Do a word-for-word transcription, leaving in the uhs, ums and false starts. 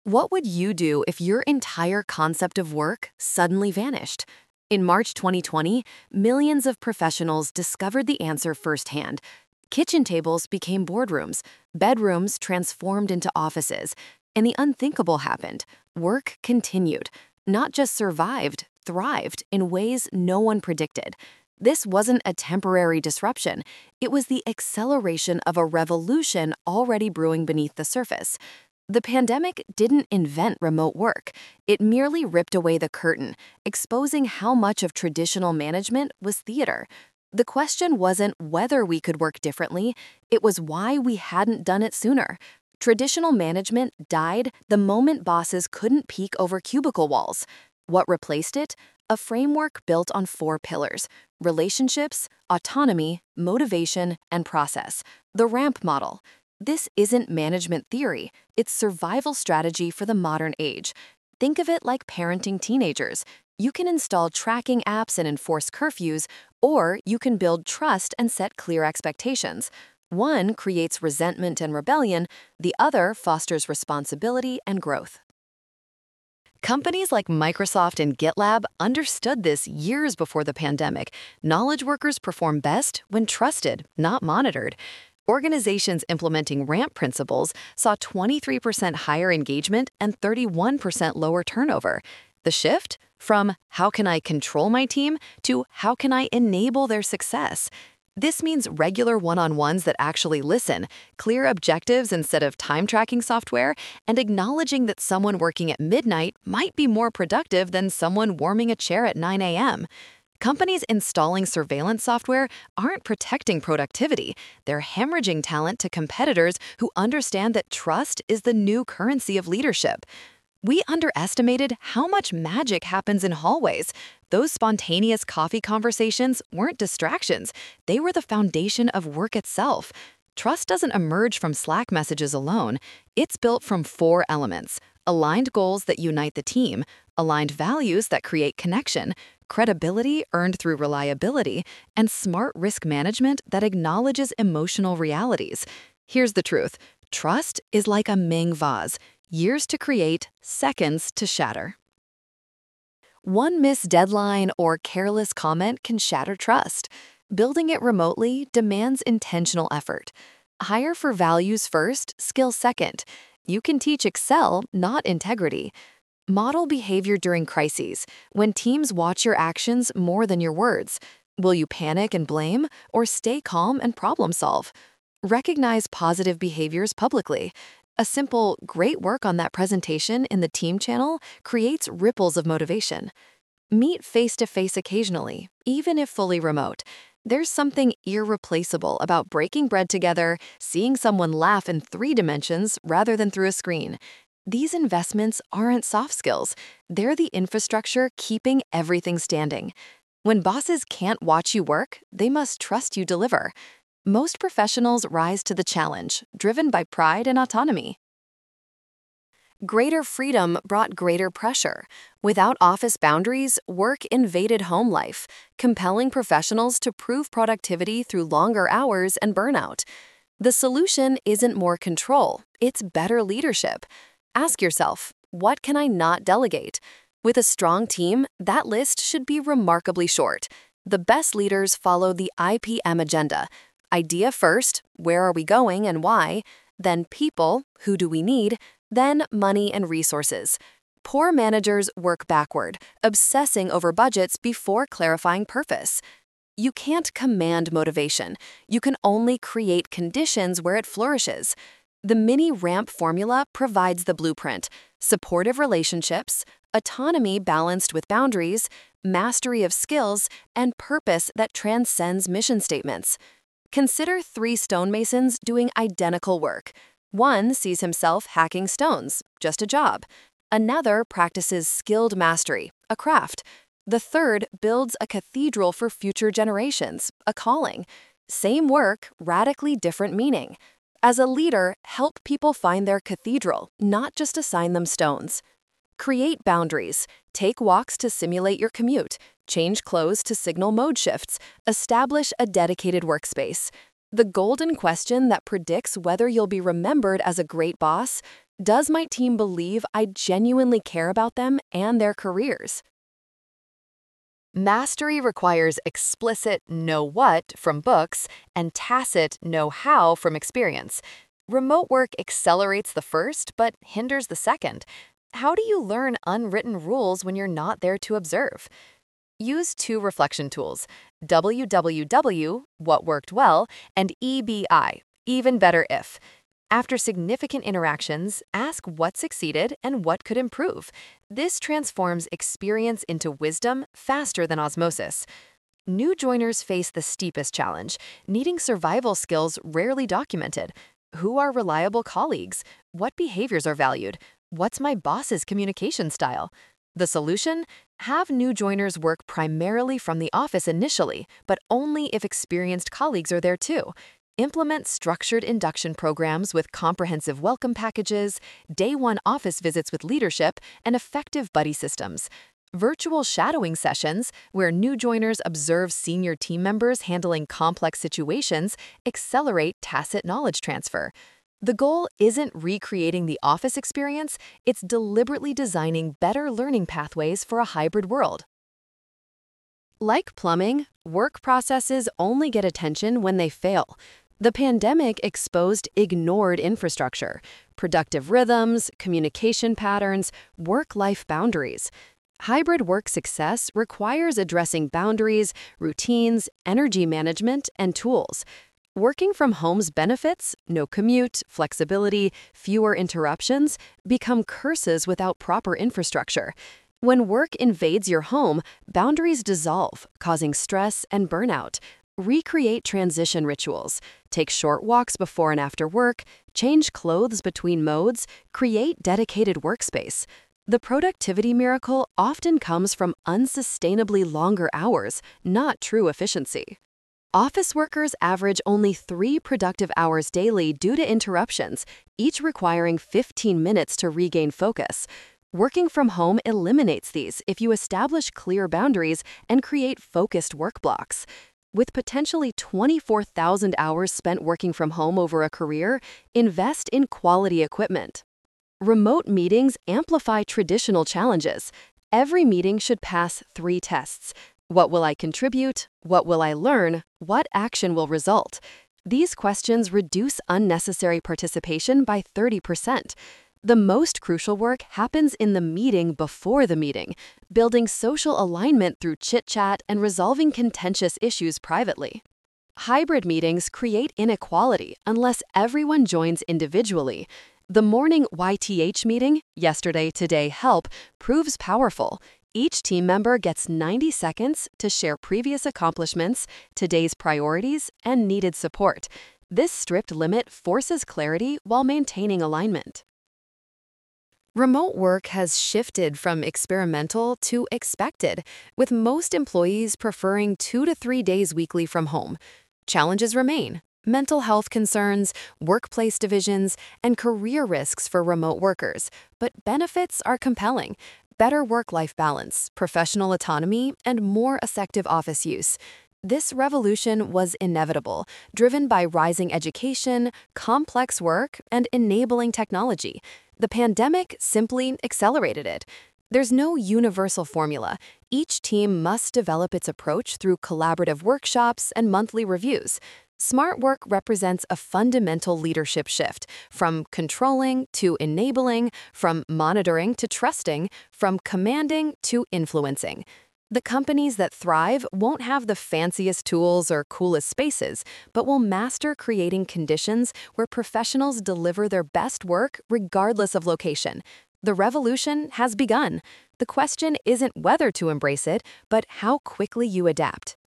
What would you do if your entire concept of work suddenly vanished? In March twenty twenty, millions of professionals discovered the answer firsthand. Kitchen tables became boardrooms, bedrooms transformed into offices, and the unthinkable happened. Work continued, not just survived, thrived in ways no one predicted. This wasn't a temporary disruption, it was the acceleration of a revolution already brewing beneath the surface. The pandemic didn't invent remote work, it merely ripped away the curtain, exposing how much of traditional management was theater. The question wasn't whether we could work differently, it was why we hadn't done it sooner. Traditional management died the moment bosses couldn't peek over cubicle walls. What replaced it? A framework built on four pillars: relationships, autonomy, motivation, and process. The RAMP model. This isn't management theory, it's survival strategy for the modern age. Think of it like parenting teenagers. You can install tracking apps and enforce curfews, or you can build trust and set clear expectations. One creates resentment and rebellion, the other fosters responsibility and growth. Companies like Microsoft and GitLab understood this years before the pandemic. Knowledge workers perform best when trusted, not monitored. Organizations implementing RAMP principles saw twenty-three percent higher engagement and thirty-one percent lower turnover. The shift? From how can I control my team to how can I enable their success? This means regular one-on-ones that actually listen, clear objectives instead of time-tracking software, and acknowledging that someone working at midnight might be more productive than someone warming a chair at nine a m Companies installing surveillance software aren't protecting productivity, they're hemorrhaging talent to competitors who understand that trust is the new currency of leadership. We underestimated how much magic happens in hallways. Those spontaneous coffee conversations weren't distractions, they were the foundation of work itself. Trust doesn't emerge from Slack messages alone, it's built from four elements: aligned goals that unite the team, aligned values that create connection, credibility earned through reliability, and smart risk management that acknowledges emotional realities. Here's the truth: trust is like a Ming vase, years to create, seconds to shatter. One missed deadline or careless comment can shatter trust. Building it remotely demands intentional effort. Hire for values first, skill second. You can teach Excel, not integrity. Model behavior during crises, when teams watch your actions more than your words. Will you panic and blame, or stay calm and problem solve? Recognize positive behaviors publicly. A simple "great work on that presentation" in the team channel creates ripples of motivation. Meet face-to-face occasionally, even if fully remote. There's something irreplaceable about breaking bread together, seeing someone laugh in three dimensions rather than through a screen. These investments aren't soft skills, they're the infrastructure keeping everything standing. When bosses can't watch you work, they must trust you deliver. Most professionals rise to the challenge, driven by pride and autonomy. Greater freedom brought greater pressure. Without office boundaries, work invaded home life, compelling professionals to prove productivity through longer hours and burnout. The solution isn't more control, it's better leadership. Ask yourself, what can I not delegate? With a strong team, that list should be remarkably short. The best leaders follow the I P M agenda. Idea first, where are we going and why? Then people, who do we need? Then money and resources. Poor managers work backward, obsessing over budgets before clarifying purpose. You can't command motivation. You can only create conditions where it flourishes. The mini RAMP formula provides the blueprint: supportive relationships, autonomy balanced with boundaries, mastery of skills, and purpose that transcends mission statements. Consider three stonemasons doing identical work. One sees himself hacking stones, just a job. Another practices skilled mastery, a craft. The third builds a cathedral for future generations, a calling. Same work, radically different meaning. As a leader, help people find their cathedral, not just assign them stones. Create boundaries. Take walks to simulate your commute. Change clothes to signal mode shifts. Establish a dedicated workspace. The golden question that predicts whether you'll be remembered as a great boss: Does my team believe I genuinely care about them and their careers? Mastery requires explicit know what from books and tacit know how from experience. Remote work accelerates the first but hinders the second. How do you learn unwritten rules when you're not there to observe? Use two reflection tools, W W W, what worked well, and E B I, even better if. After significant interactions, ask what succeeded and what could improve. This transforms experience into wisdom faster than osmosis. New joiners face the steepest challenge, needing survival skills rarely documented. Who are reliable colleagues? What behaviors are valued? What's my boss's communication style? The solution? Have new joiners work primarily from the office initially, but only if experienced colleagues are there too. Implement structured induction programs with comprehensive welcome packages, day one office visits with leadership, and effective buddy systems. Virtual shadowing sessions, where new joiners observe senior team members handling complex situations, accelerate tacit knowledge transfer. The goal isn't recreating the office experience, it's deliberately designing better learning pathways for a hybrid world. Like plumbing, work processes only get attention when they fail. The pandemic exposed ignored infrastructure, productive rhythms, communication patterns, work-life boundaries. Hybrid work success requires addressing boundaries, routines, energy management, and tools. Working from home's benefits, no commute, flexibility, fewer interruptions, become curses without proper infrastructure. When work invades your home, boundaries dissolve, causing stress and burnout. Recreate transition rituals. Take short walks before and after work, change clothes between modes, create dedicated workspace. The productivity miracle often comes from unsustainably longer hours, not true efficiency. Office workers average only three productive hours daily due to interruptions, each requiring fifteen minutes to regain focus. Working from home eliminates these if you establish clear boundaries and create focused work blocks. With potentially twenty-four thousand hours spent working from home over a career, invest in quality equipment. Remote meetings amplify traditional challenges. Every meeting should pass three tests. What will I contribute? What will I learn? What action will result? These questions reduce unnecessary participation by thirty percent. The most crucial work happens in the meeting before the meeting, building social alignment through chit-chat and resolving contentious issues privately. Hybrid meetings create inequality unless everyone joins individually. The morning Y T H meeting, Yesterday, Today, Help, proves powerful. Each team member gets ninety seconds to share previous accomplishments, today's priorities, and needed support. This strict limit forces clarity while maintaining alignment. Remote work has shifted from experimental to expected, with most employees preferring two to three days weekly from home. Challenges remain: mental health concerns, workplace divisions, and career risks for remote workers, but benefits are compelling: better work-life balance, professional autonomy, and more effective office use. This revolution was inevitable, driven by rising education, complex work, and enabling technology. The pandemic simply accelerated it. There's no universal formula. Each team must develop its approach through collaborative workshops and monthly reviews. Smart work represents a fundamental leadership shift, from controlling to enabling, from monitoring to trusting, from commanding to influencing. The companies that thrive won't have the fanciest tools or coolest spaces, but will master creating conditions where professionals deliver their best work regardless of location. The revolution has begun. The question isn't whether to embrace it, but how quickly you adapt.